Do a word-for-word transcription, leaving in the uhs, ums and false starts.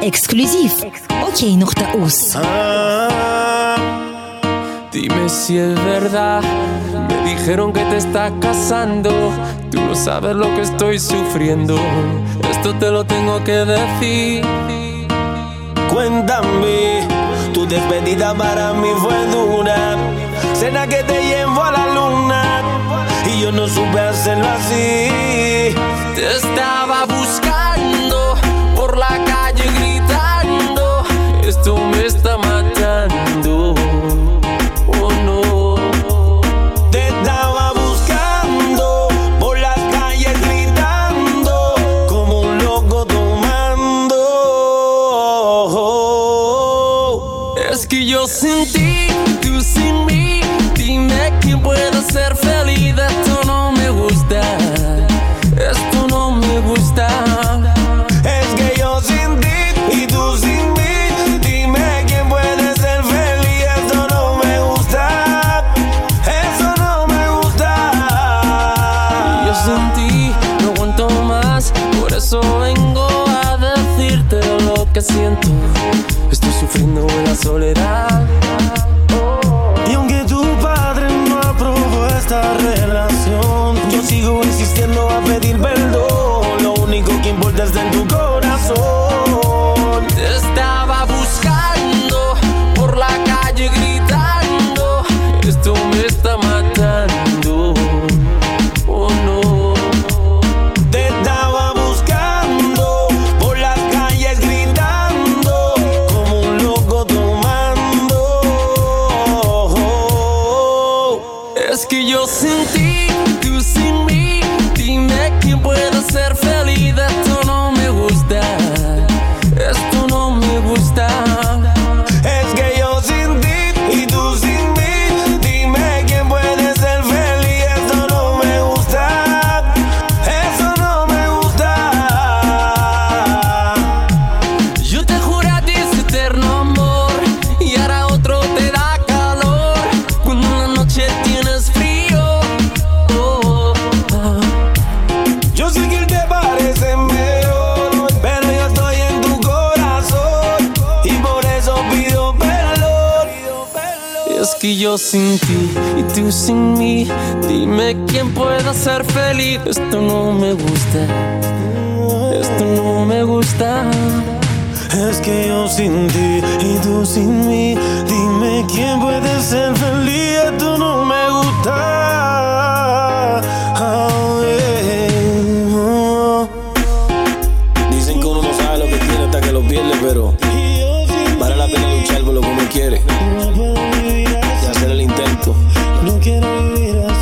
exclusief. اوكي نقطة اوس. Ah, dime si es verdad. Me dijeron que te estás casando. Tú no sabes lo que estoy sufriendo. Esto te lo tengo que decir. Cuéntame, tu despedida para mí fue dura. Cena que te llevo a la luna y yo no supe hacerlo así. Te estaba buscando por la calle gritando. Esto me está matando. Oh no. Te estaba buscando por las calles gritando como un loco tomando. Es que yo sin ti, tú sin mí. Dime quién puede ser feliz. Esto no me gusta. Esto no me gusta. Es que yo sin ti y tú sin mí. Dime quién puede ser feliz. Esto no me gusta. Eso no me gusta. Yo sin ti no aguanto más. Por eso vengo a decirte lo que siento. Estoy sufriendo en la soledad. Y aunque tu padre no aprobó esta relación, yo sigo insistiendo a pedir perdón. Lo único que importa es en tu corazón. Te estaba buscando por la calle gritando. Esto me está matando. Oh no. Te estaba buscando por las calles gritando como un loco tomando. Es que yo sin ti, tú sin mí. Dime quién puede ser feliz. Esto no me gusta. Esto no me gusta. Es que yo sin ti y tú sin mí. Dime quién puede ser feliz. Esto no me gusta. Eso no me gusta. Yo te juro a ti ese eterno amor y ahora otro te da calor cuando en la noche tienes frío. Oh, oh. Yo sé que él te parece mejor, pero yo estoy en tu corazón y por eso pido perdón. Es que yo sin ti y tú sin mí. Dime quién pueda ser feliz. Esto no me gusta. Esto no me gusta. Es que yo sin ti y tú sin mí. Dime quién puede ser feliz. Esto no me gusta. Oh, yeah. Oh. Dicen que uno no sabe lo que tiene hasta que lo pierde, pero vale la pena luchar por lo que uno quiere y hacer el intento. No quiero vivir así.